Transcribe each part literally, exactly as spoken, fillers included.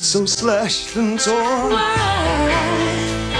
so slashed and torn. Why?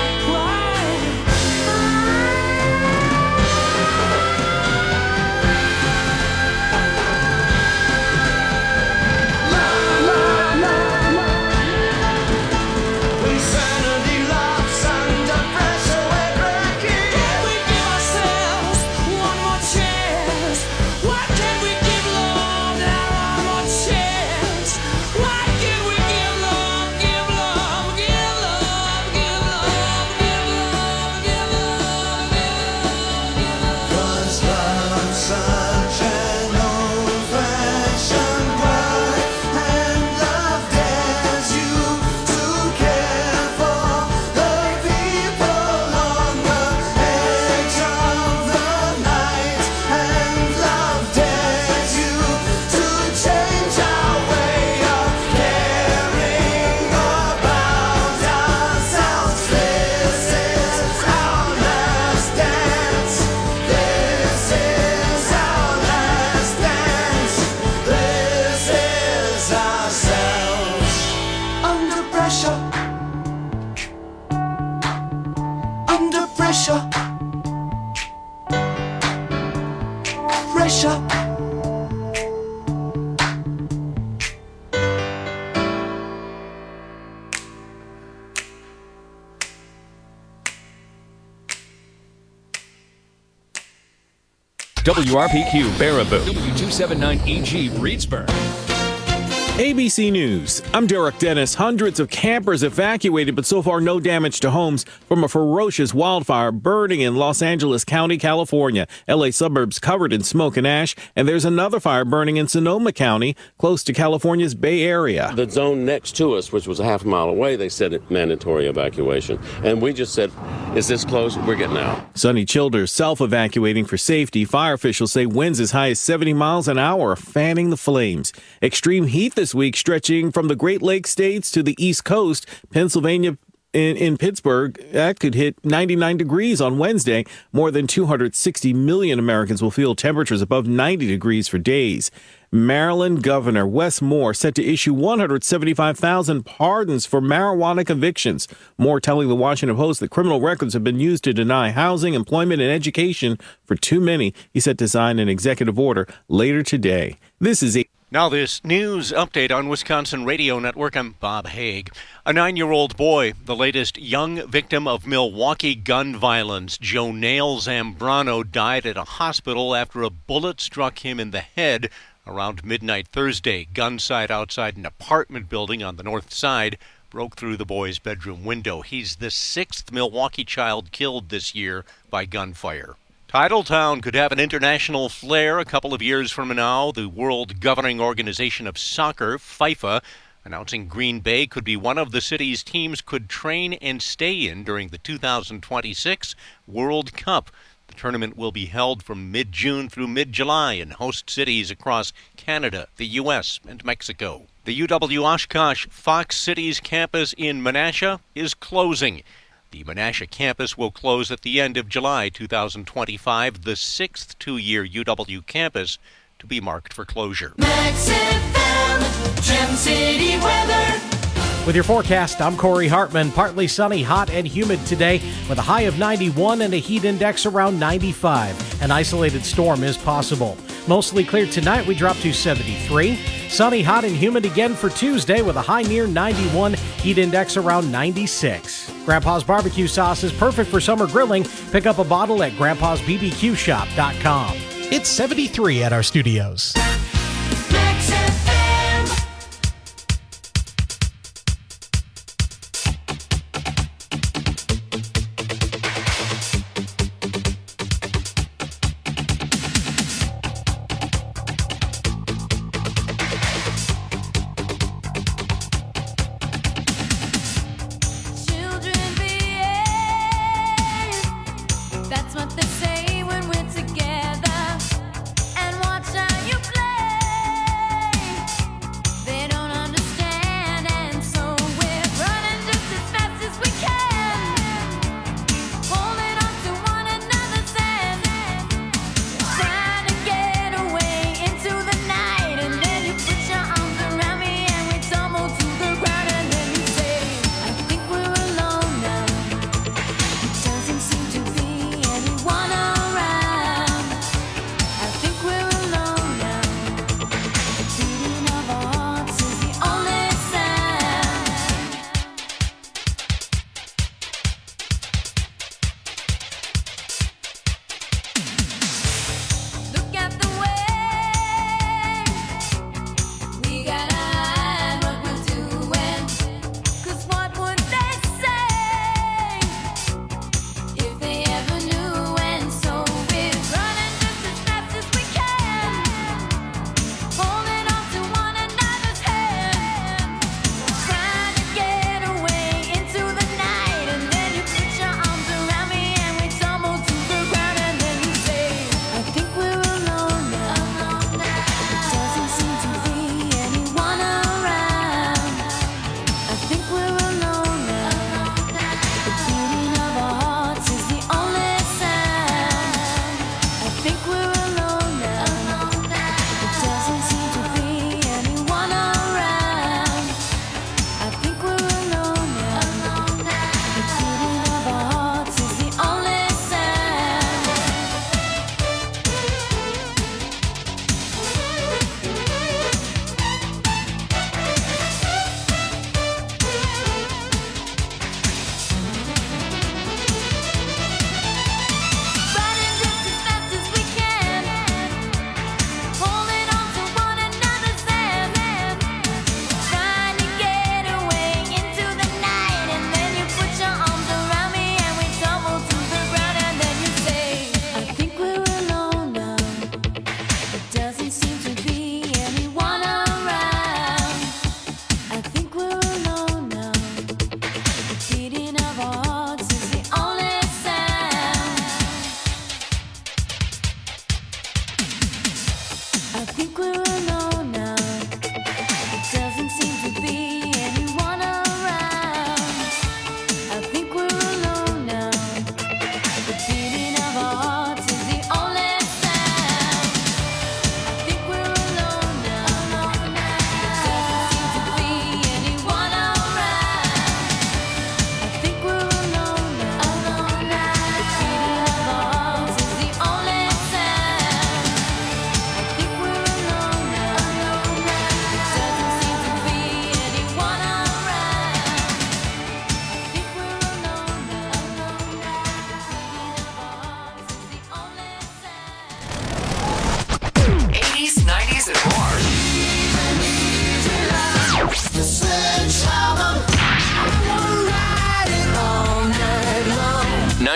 W R P Q Baraboo, W two seventy-nine E G Reedsburg. A B C News. I'm Derek Dennis. Hundreds of campers evacuated, but so far no damage to homes from a ferocious wildfire burning in Los Angeles County, California. L A suburbs covered in smoke and ash, and there's another fire burning in Sonoma County, close to California's Bay Area. The zone next to us, which was a half mile away, they said it mandatory evacuation. And we just said, is this close? We're getting out. Sonny Childers self-evacuating for safety. Fire officials say winds as high as seventy miles an hour are fanning the flames. Extreme heat this week stretching from the Great Lakes states to the East Coast. Pennsylvania in, in Pittsburgh, that could hit ninety-nine degrees on Wednesday. More than two hundred sixty million Americans will feel temperatures above ninety degrees for days. Maryland Governor Wes Moore set to issue one hundred seventy-five thousand pardons for marijuana convictions. Moore telling the Washington Post that criminal records have been used to deny housing, employment, and education for too many. He's set to sign an executive order later today. This is a Now this news update on Wisconsin Radio Network. I'm Bob Haig. A nine-year-old boy, the latest young victim of Milwaukee gun violence, Jonail Zambrano, died at a hospital after a bullet struck him in the head around midnight Thursday. Gunsight outside an apartment building on the north side broke through the boy's bedroom window. He's the sixth Milwaukee child killed this year by gunfire. Titletown could have an international flair a couple of years from now. The World Governing Organization of Soccer, FIFA, announcing Green Bay could be one of the city's teams could train and stay in during the two thousand twenty-six World Cup. The tournament will be held from mid-June through mid-July in host cities across Canada, the U S, and Mexico. The U W-Oshkosh Fox Cities campus in Menasha is closing. The Menasha campus will close at the end of July two thousand twenty-five, the sixth two-year U W campus to be marked for closure. Max F M, Gem City weather. With your forecast, I'm Corey Hartman. Partly sunny, hot, and humid today with a high of ninety-one and a heat index around ninety-five. An isolated storm is possible. Mostly clear tonight, we drop to seventy-three. Sunny, hot, and humid again for Tuesday with a high near ninety-one, heat index around ninety-six. Grandpa's barbecue sauce is perfect for summer grilling. Pick up a bottle at grandpas b b q shop dot com. It's seventy-three at our studios. Max F M. Children behave. That's what they say when we're together. And watch how you play.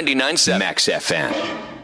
ninety-nine point seven Max F M.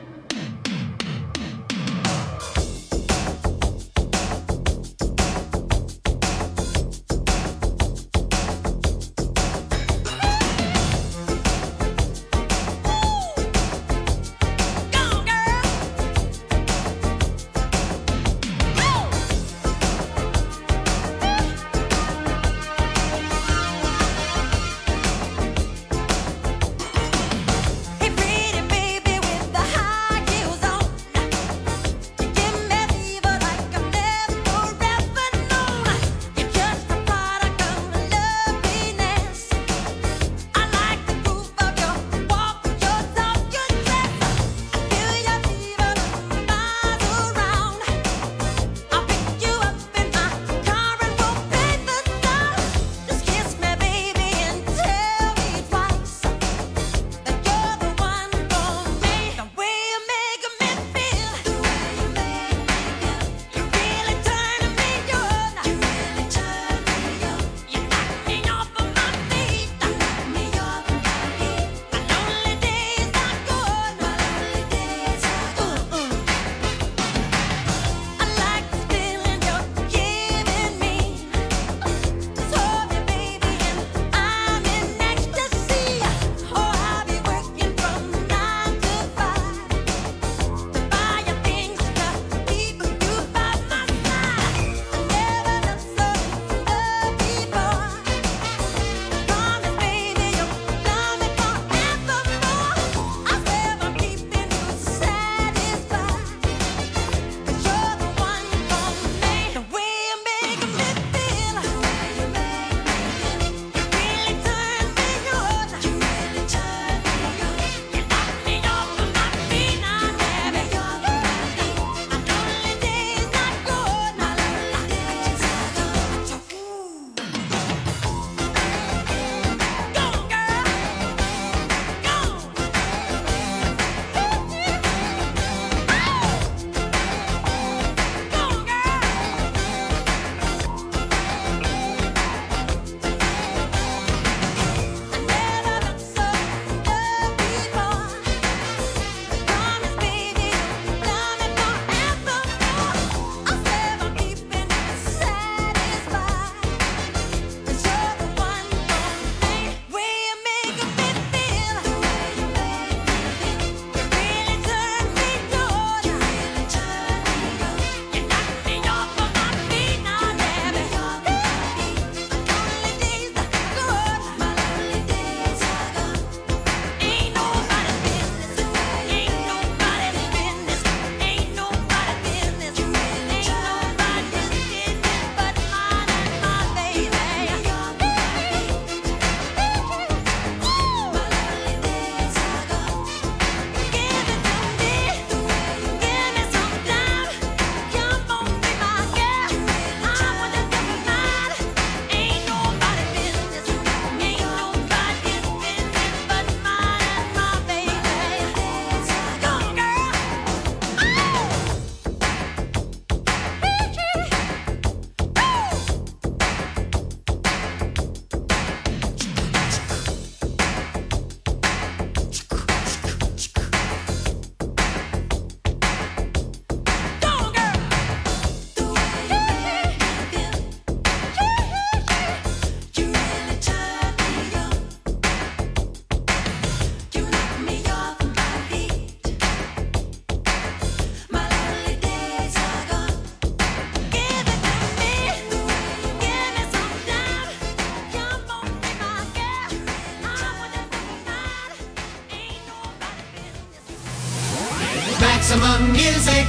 Maximum music,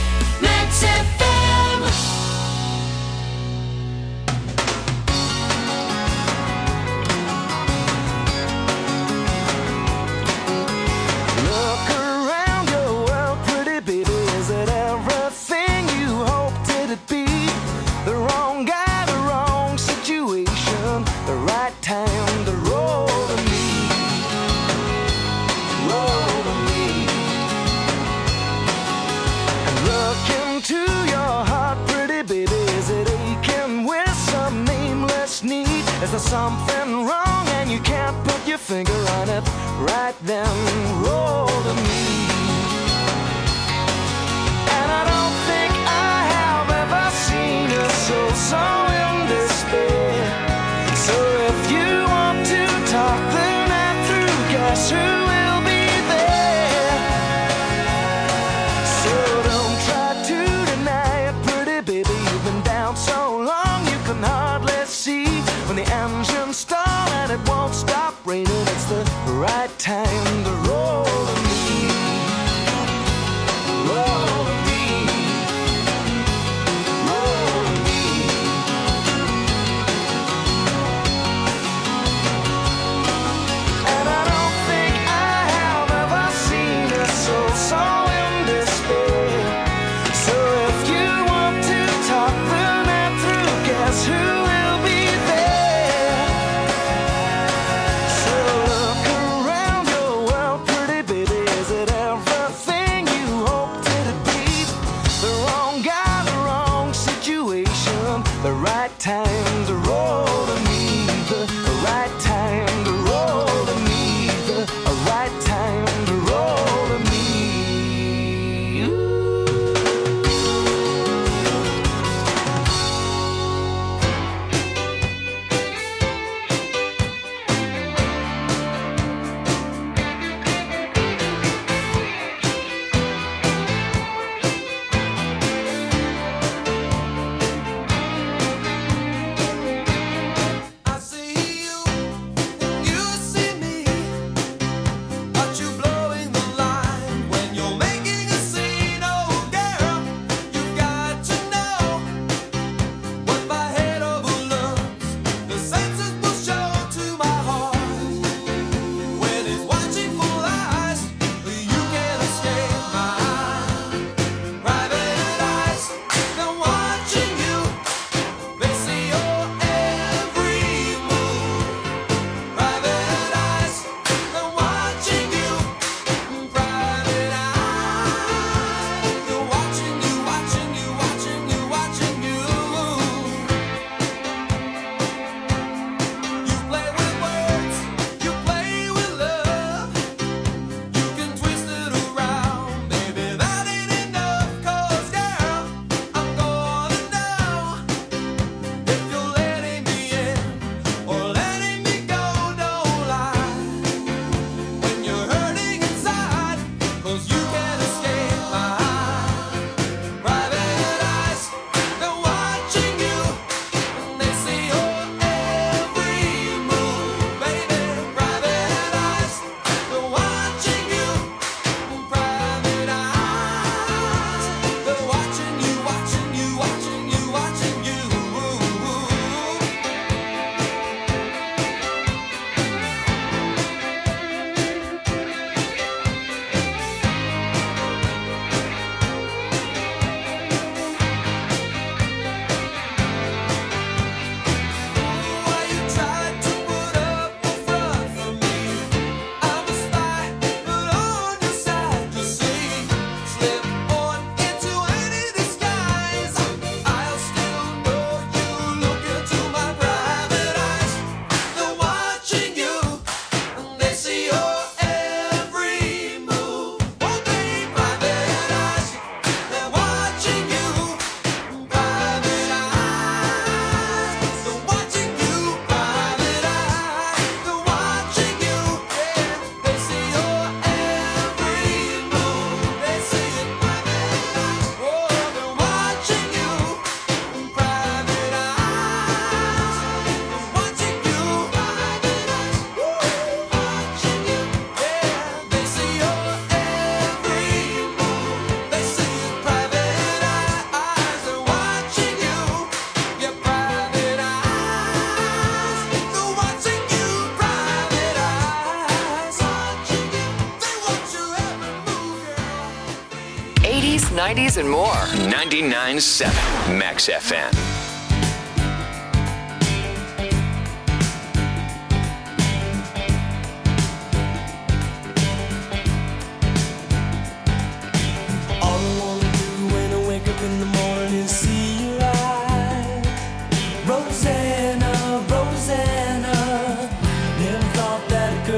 Max F M. Look around your world, pretty baby. Is it everything you hoped it'd be? The wrong guy, the wrong situation, the right time to roll to me. Roll to me. And look into your heart, pretty baby. Is it aching with some nameless need? Is there something wrong and you can't put your your finger on it right then, roll to me. And I don't think I have ever seen a soul so in despair. So if you want to talk the night through, guess who will be there? So don't try to deny it, pretty baby. You've been down so long you can hardly see. When the engines stall and it won't stop raining, it's the right time to roll to me. Roll to me. Roll to me. And I don't think I have ever seen a soul so in despair. So if you want to talk the night through, guess who will be there? So look around your world, pretty baby. Is it everything you hoped it to be? The wrong guy, the wrong situation, the right time to roll to me. The right time to roll to me. The right time to roll to me. I see you, you see me. Aren't you blowing the line when you're making a scene? Oh, girl, you've got to know what my head overlooks. The senses will show to my heart when it's watching full eyes. You can't escape my private eyes. They're watching you. They see your every move. Private eyes, they're watching you. Private eyes, they're watching you, watching you, watching you, watching you. You play with words, you play with love. You can twist it around, baby, that ain't enough. 'Cause girl, I'm gonna know if you're letting me in or letting me go. Don't lie when you're hurting inside, 'cause you can't escape my private eyes. They're watching you and they see your every move, baby. Private eyes, they're watching you. Private eyes, they're watching you, watching you, watching you, watching you. Why you tried to put up a front for me? I'm a spy, but on your side, you see. Slip on into any disguise, I'll still know you. Look into my private eyes. They're watching you, and they see your every move. Won't they? Private eyes, they're watching you. Private eyes, they're watching you. Private eyes, they're watching you. Yeah, they see your every move. They see it. Private eyes, oh, they're watching you. Private eyes, they're watching you. Private eyes, woo, watching you. Yeah, they see your every move. They see it. Private eyes, they're watching you. Yeah, private eyes, they're watching you. Private eyes, watching you. They watch your every move, girl. eighties, nineties, and more. ninety-nine point seven Max F M. All I wanna do when I wake up in the morning is see your eyes. Rosanna, Rosanna, never thought that I could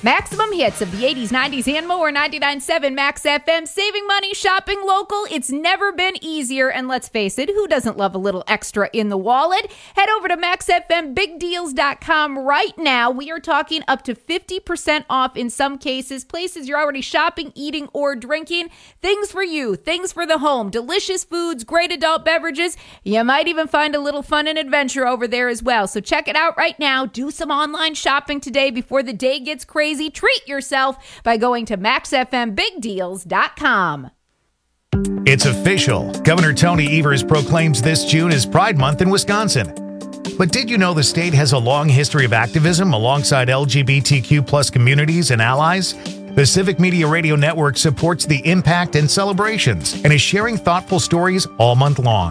Maximum hits of the eighties, nineties, and more. ninety-nine point seven Max F M. Saving money, shopping local. It's never been easier. And let's face it, who doesn't love a little extra in the wallet? Head over to max f m big deals dot com right now. We are talking up to fifty percent off in some cases. Places you're already shopping, eating, or drinking. Things for you, things for the home. Delicious foods, great adult beverages. You might even find a little fun and adventure over there as well. So check it out right now. Do some online shopping today before the day gets crazy. Treat yourself by going to max f m big deals dot com. It's official. Governor Tony Evers proclaims this June as Pride Month in Wisconsin. But did you know the state has a long history of activism alongside L G B T Q plus communities and allies? The Civic Media Radio Network supports the impact and celebrations and is sharing thoughtful stories all month long.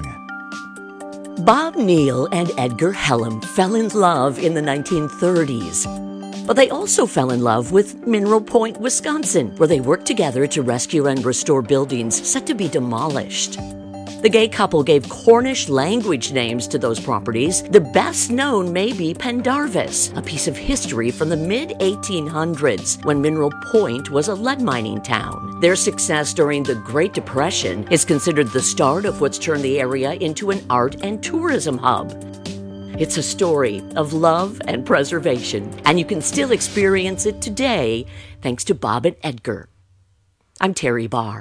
Bob Neal and Edgar Hellam fell in love in the nineteen thirties. But they also fell in love with Mineral Point, Wisconsin, where they worked together to rescue and restore buildings set to be demolished. The gay couple gave Cornish language names to those properties. The best known may be Pendarvis, a piece of history from the mid eighteen hundreds when Mineral Point was a lead mining town. Their success during the Great Depression is considered the start of what's turned the area into an art and tourism hub. It's a story of love and preservation, and you can still experience it today thanks to Bob and Edgar. I'm Terry Barr.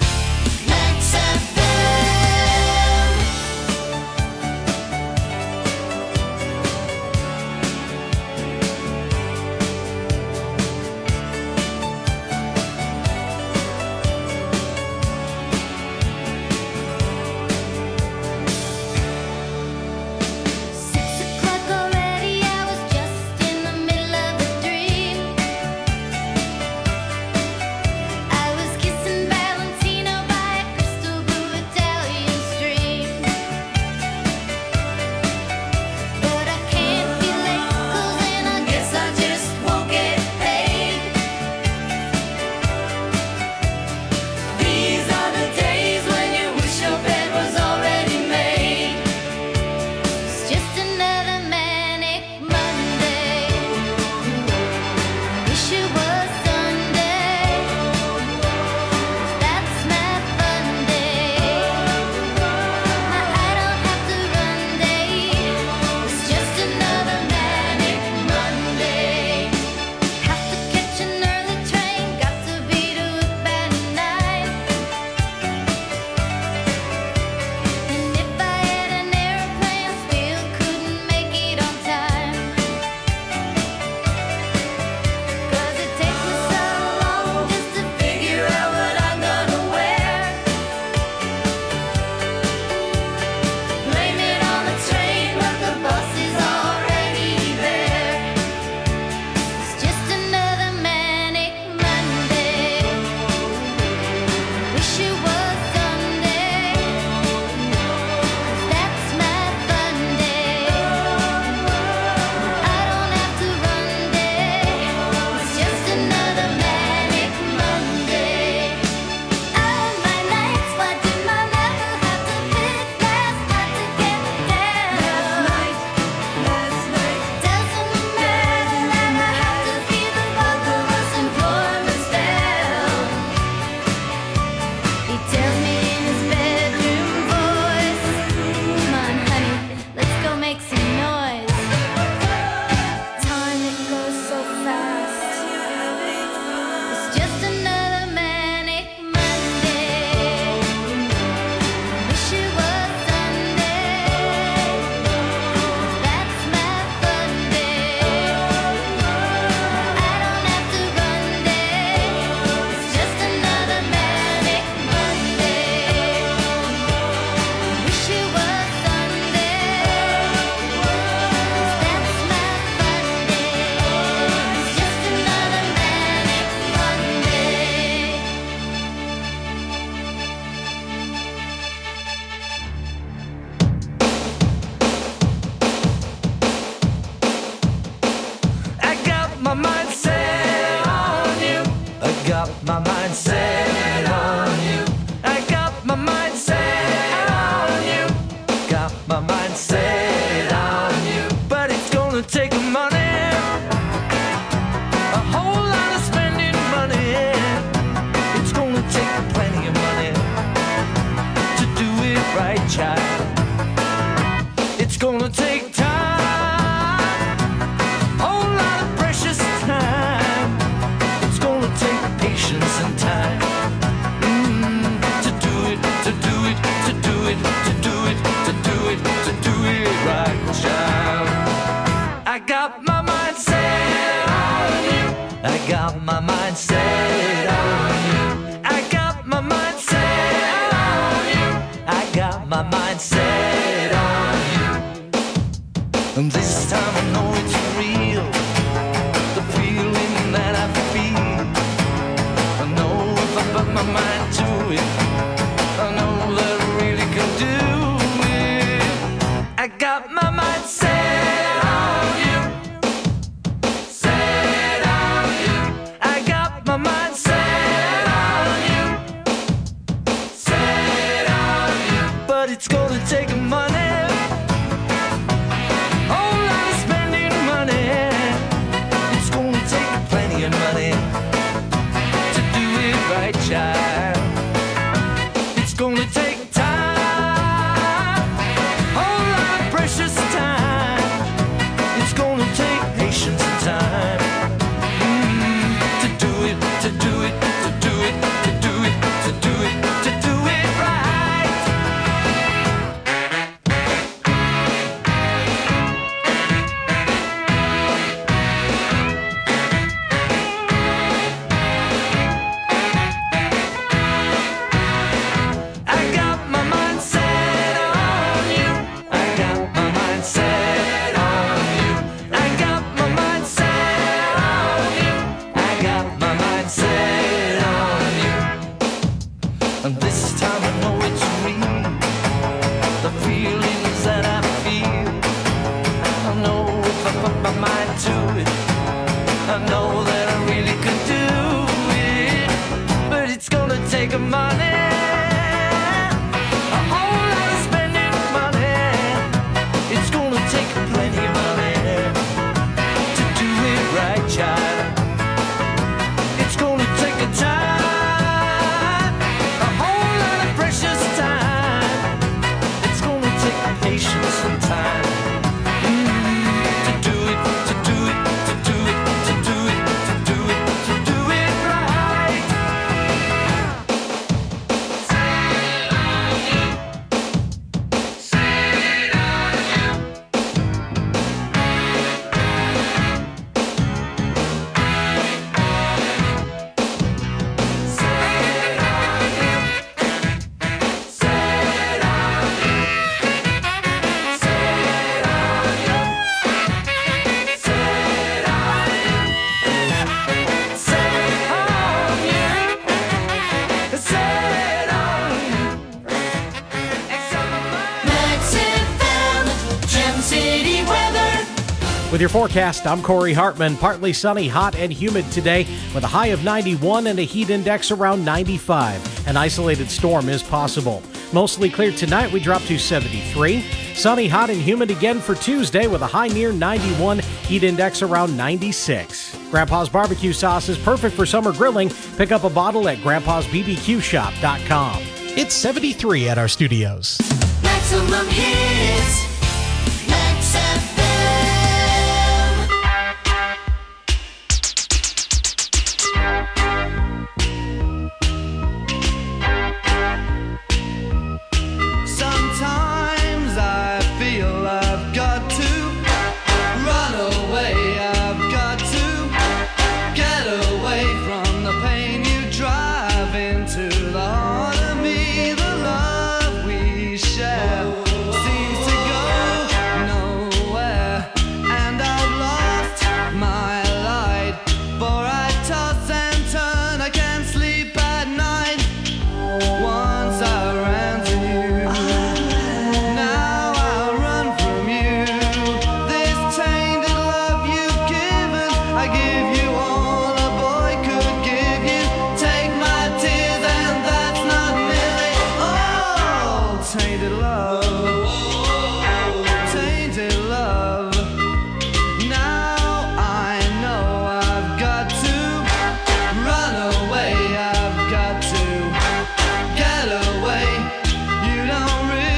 I was kissing Valentino right, child. It's gonna take time, whole lot of precious time. It's gonna take patience and time mm, to do it, to do it, to do it, to do it, to do it, to do it right, child. I got my mind set on you. I got my mind set on you. I got my mind set on you. I got my mind set on you. And this time I know it's real, the feeling that I feel. I know if I put my mind to it, I know that I really can do it. I got my mind set on you, set on you. I got my mind set on you, set on you. But it's gonna take money, whole lot of spending money. It's gonna take plenty of money to do it right, child. It's gonna take time, whole lot of precious time. It's gonna take patience and time mm, to do it, to do it, to do it, to do it, to do it, to do it right. I got my mind set on you. I got my mind set on you. I got my mind set on you. I got my mind set on you. And this time I know it's real, the feelings that I feel. I know if I put my mind to it, I know that I really can do it. But it's gonna take a money, a whole lot of spending money. It's gonna take plenty of money to do it right, child. It's gonna take a time, a whole lot of precious time. It's gonna take patience and time mm, to do it, to do it, to do it, to do it, to do it, to do it right. Max F M, Gem City weather. With your forecast, I'm Corey Hartman. Partly sunny, hot and humid today with a high of ninety-one and a heat index around ninety-five. An isolated storm is possible. Mostly clear tonight, we drop to seventy-three. Sunny, hot and humid again for Tuesday with a high near ninety-one, heat index around ninety-six. Grandpa's barbecue sauce is perfect for summer grilling. Pick up a bottle at grandpas b b q shop dot com. It's seventy-three at our studios. Maximum hits. Max F M. Sometimes I feel I've got to run away. I've got to get away from the pain you drive into the heart of me. The love we share seems to go nowhere, and I've lost my light. For I toss and turn, I can't sleep at night. Once I ran to you, now I run from you. This tainted love you've given, I give you all a boy could give you. Take my tears and that's not nearly all. Tainted love, tainted love. Now I know I've got to run away. I've got to get away. You don't really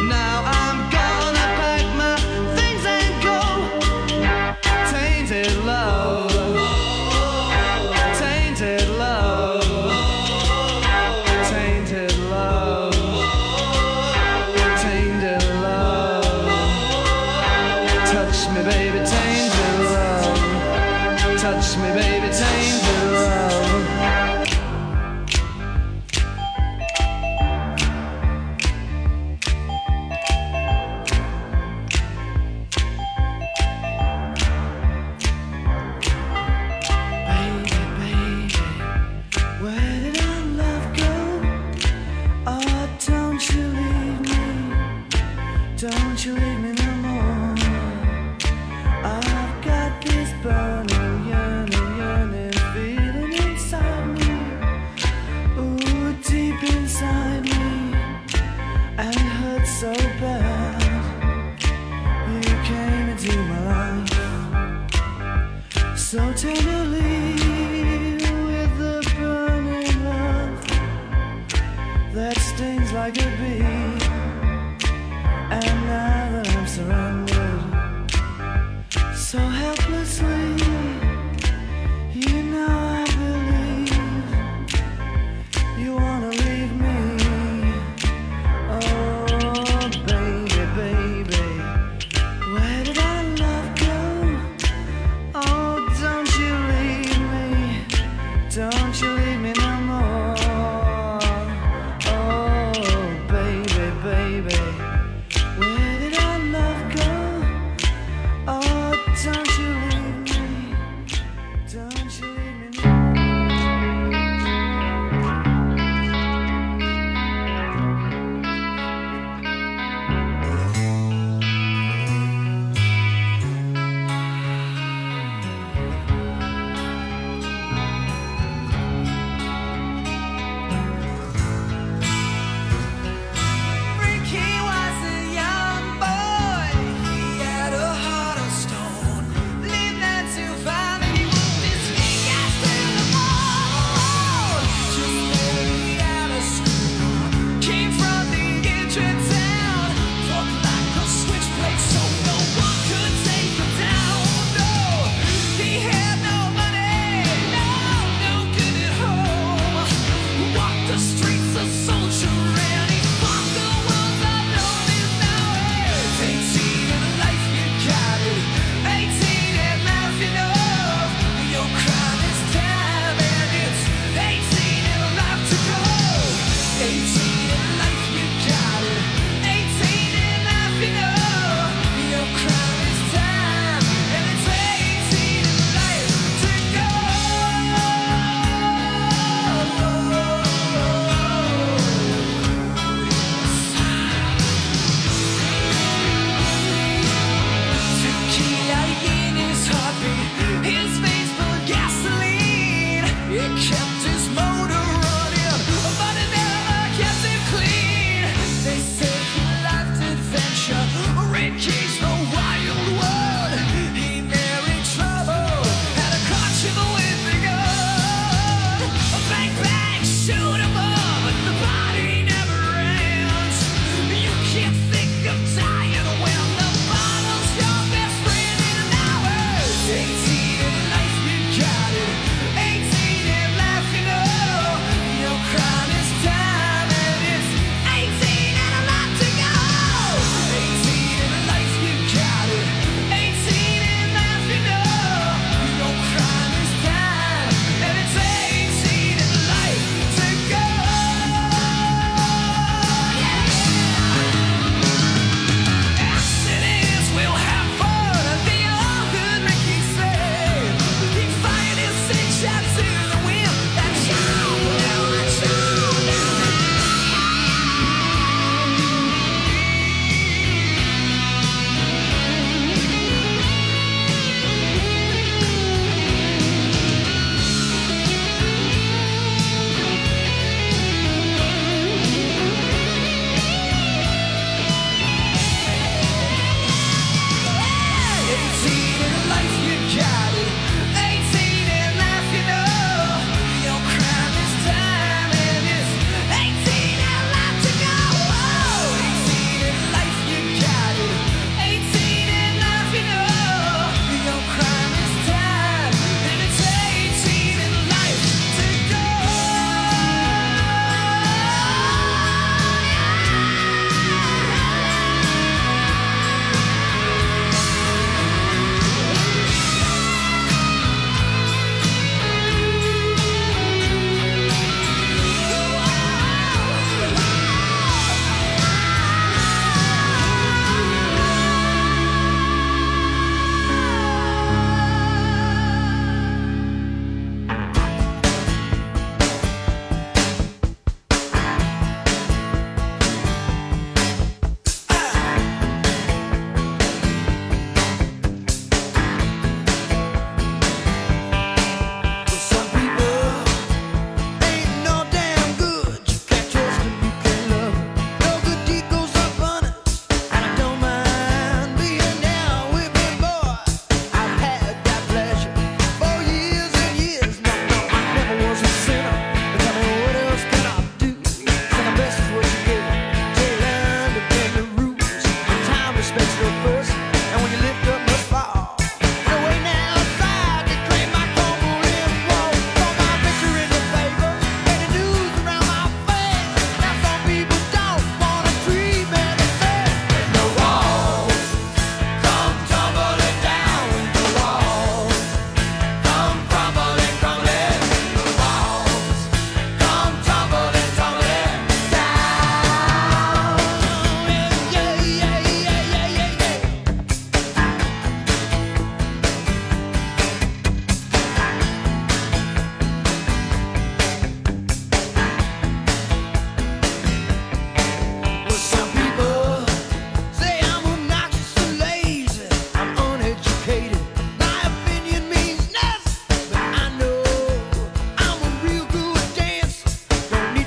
Now I'm gonna pack my things and go. Tainted love. Tainted love. Tainted love. Tainted love. Touch me, baby, tainted love. Touch me, baby, tainted love. Baby, baby, where did our love go? Oh, don't you leave me. Don't you leave me no more. I've got this burning, yearning, yearning feeling inside me. Ooh, deep inside me. And it hurts so bad. You came into my life so tenderly with the burning love that stings like a bee. And now that I'm surrounded so helplessly, you know I believe you wanna leave me. Oh, baby, baby, where did our love go? Oh, don't you leave me. Don't you leave me no more. Oh, baby, baby, where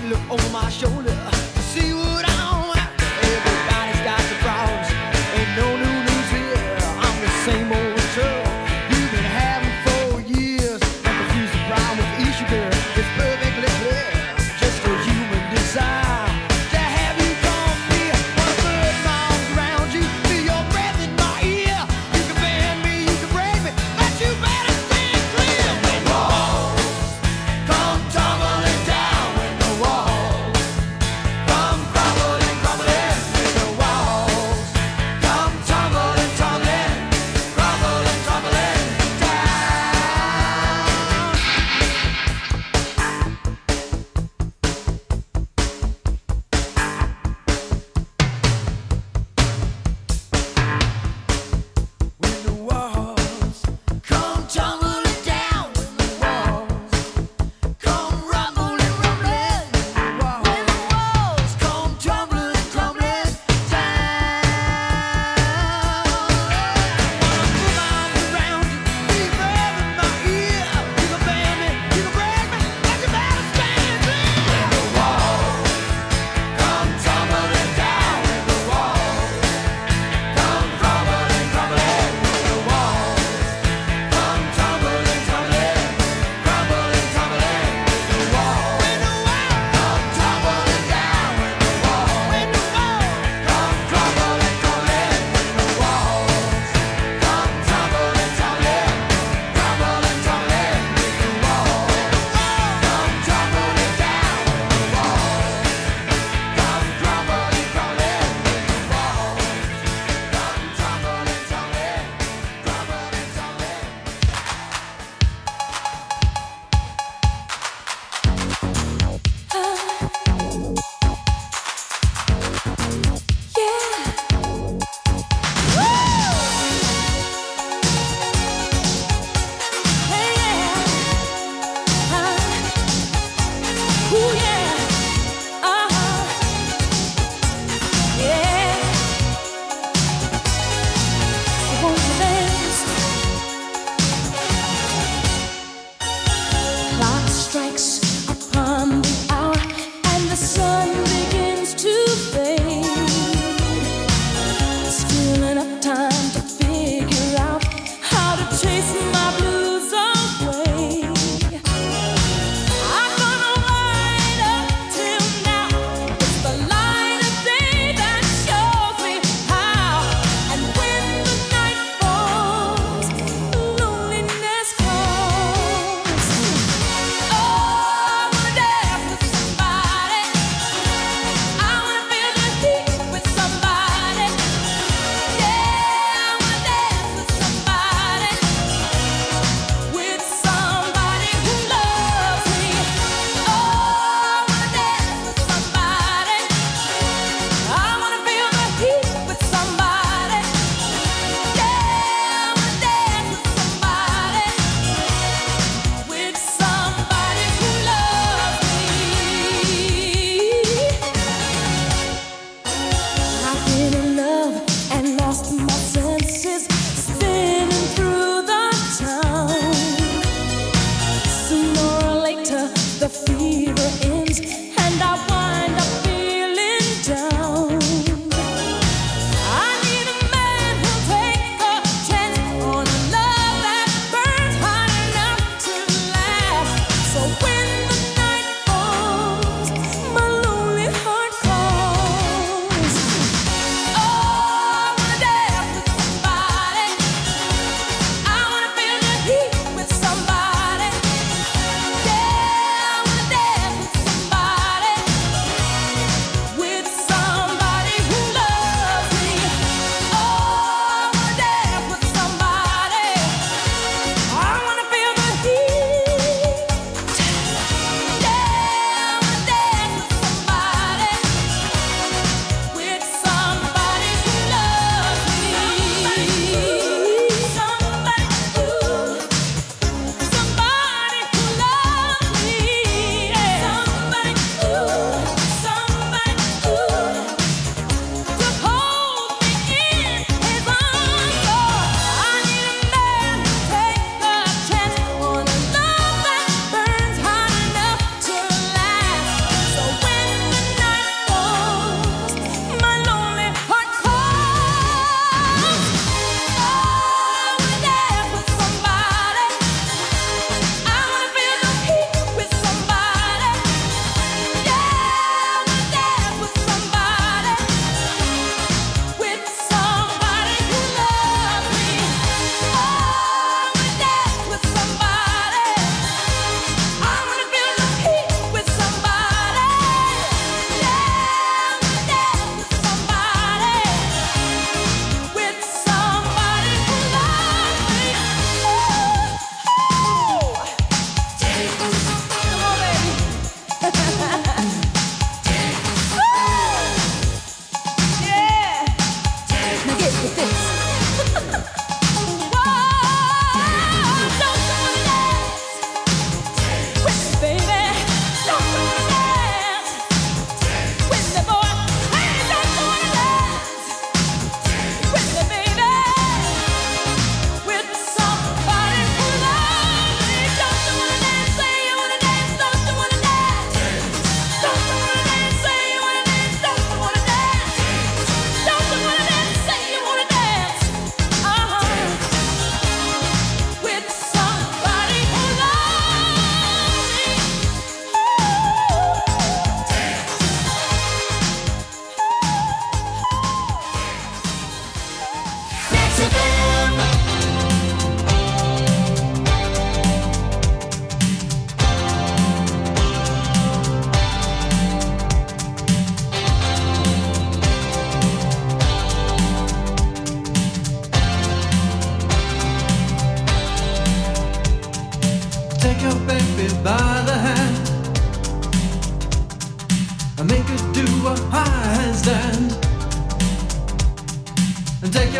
look over my shoulder to see what I'm after. Everybody's got the problems, ain't no new news here. I'm the same old trouble you've been having for years. Don't confuse the problem with the issue, girl. It's perfectly clear, just a human desire to have you come near. Wanna put my arms around you, feel your breath in my ear. You can bend me, you can break me, but you better stand clear. When the walls come tumbling down, when the walls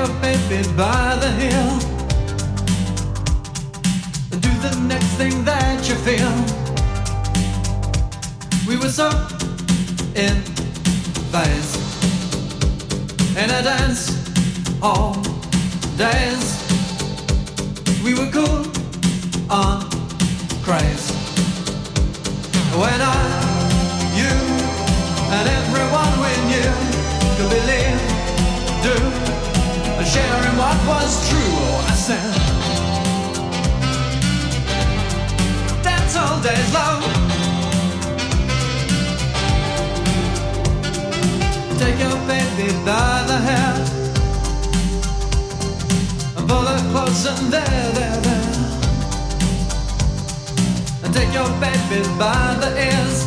your baby by the heel and do the next thing that you feel. We were so in phase in a dance all days. We were cool on craze. When I, you, and everyone we knew could believe, do, and share in what was true. Oh, I said, dance all days long. Take your baby by the hair and pull her close and there, there, there. And take your baby by the ears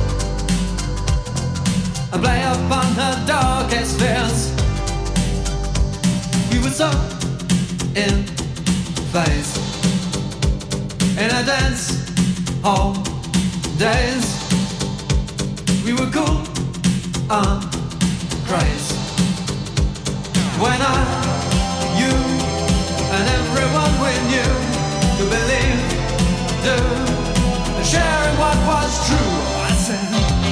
and play upon her darkest fears. We were so in phase in a dance hall days. We were cool on craze. When I, you, and everyone we knew could believe, do, and share in what was true. Oh, I said,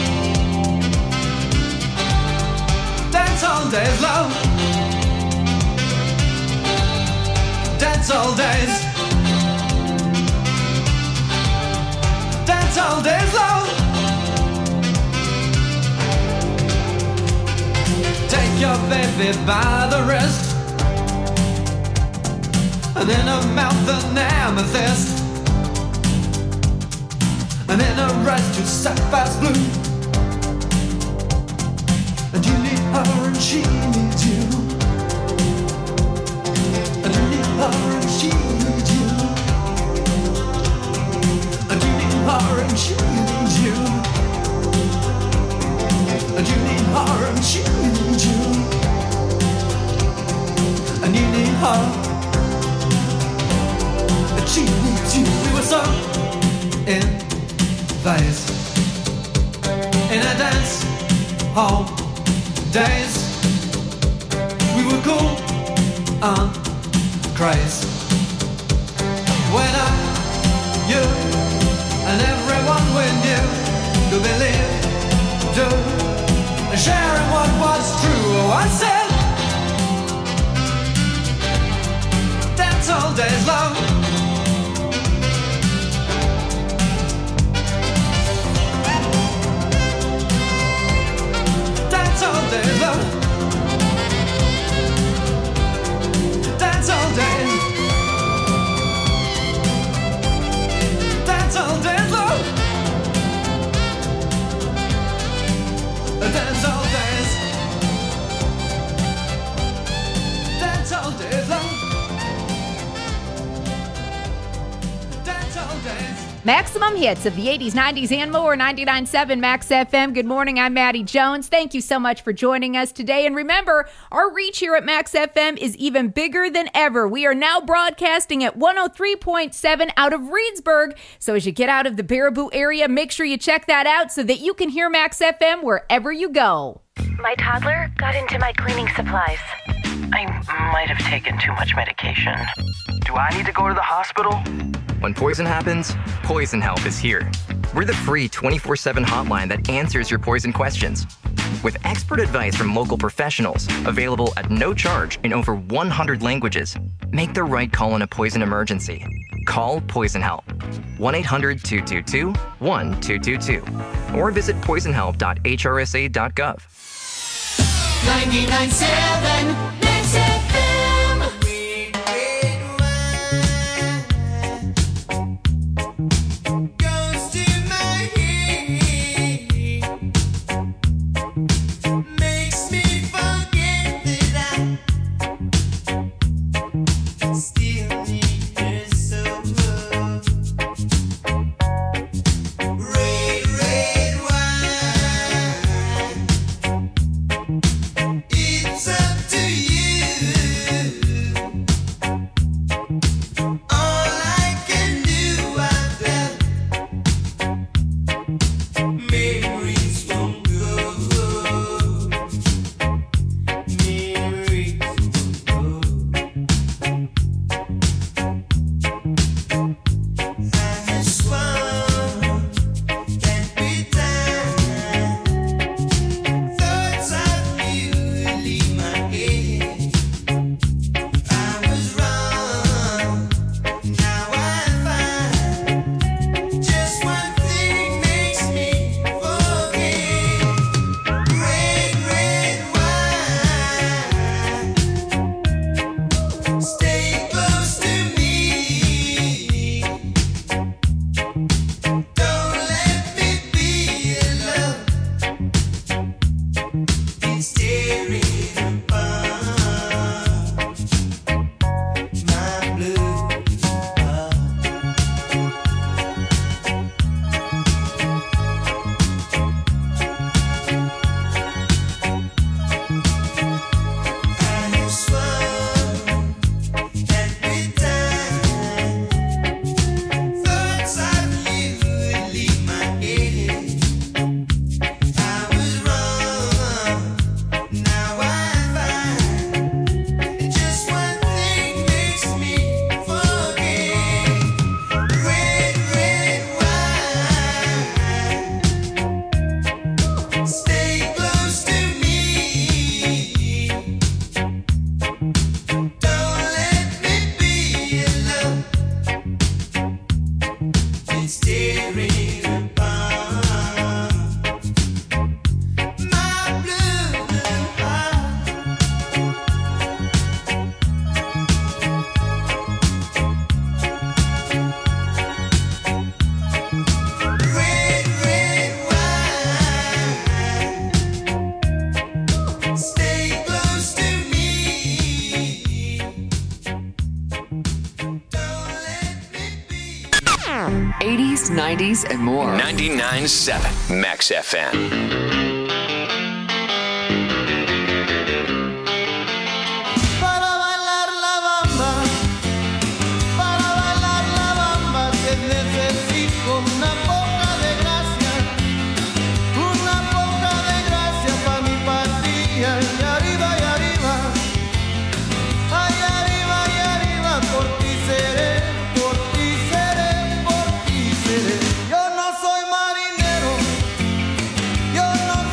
dance all days, love. Dance all days. Dance all days, love. Take your baby by the wrist and in her mouth an amethyst and in her eyes two sapphires blue. And you need her and she needs you. And you need her and she needs you. And you need her and she needs you. And you need her and she needs you. And you need her and she needs you. We were so in phase in a dance hall days. We were cool on craze. When I, you, and everyone we knew could believe, do, and share in what was true. Oh, I said, dance all days, love. Dance all days, love. Dance all days. Dance all days, love. Dance all days. Dance all days, love. Dance all days. Maximum hits of the eighties, nineties, and more. ninety-nine point seven Max F M. Good morning. I'm Maddie Jones. Thank you so much for joining us today. And remember, our reach here at Max F M is even bigger than ever. We are now broadcasting at one oh three point seven out of Reedsburg. So as you get out of the Baraboo area, make sure you check that out so that you can hear Max F M wherever you go. My toddler got into my cleaning supplies. I might have taken too much medication. Do I need to go to the hospital? When poison happens, Poison Help is here. We're the free twenty-four seven hotline that answers your poison questions. With expert advice from local professionals, available at no charge in over one hundred languages, make the right call in a poison emergency. Call Poison Help. one eight hundred two two two one two two two or visit poison help dot h r s a dot gov. ninety-nine point seven Max F M. It's up to you. nineties, and more. ninety-nine point seven Max F M. Yo no soy marinero, yo no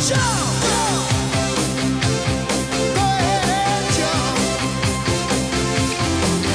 Show!